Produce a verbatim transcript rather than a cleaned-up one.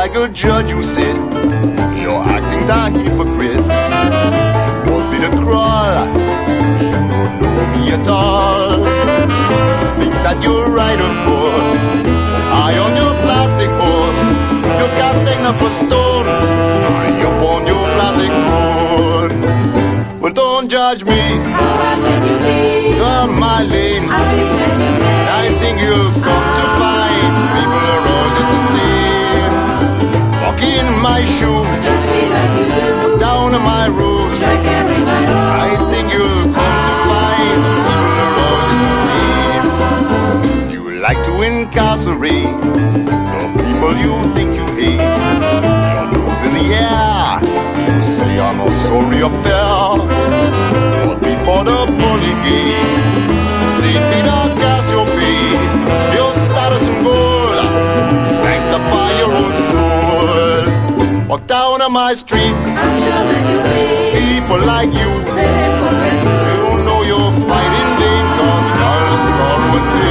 like a judge you sit. You're acting the hypocrite. Want me to crawl? You don't know me at all. Think that you're right, of course. Eye on your plastic horse. You're casting enough for stone. Eye upon your plastic throne. Well, don't judge me. How hard can you be? You're my lane. I'll be glad to pay. I think you'll come to find people are all just the same. Walk in my shoes, Just be like you do. down on my road. Try carry my load. I think you'll come to find people are all just the same. You like to incarcerate the people you think you hate. Your nose in the air, you say I'm not sorry or fair. But before the bully gate, Saint Peter cast your feet. Your status and gold, sanctify your own soul. Walk down on my street, I'm sure that you'll be people like you. the hypocrites too. You know you're fighting vain, cause all the sorrow and pain.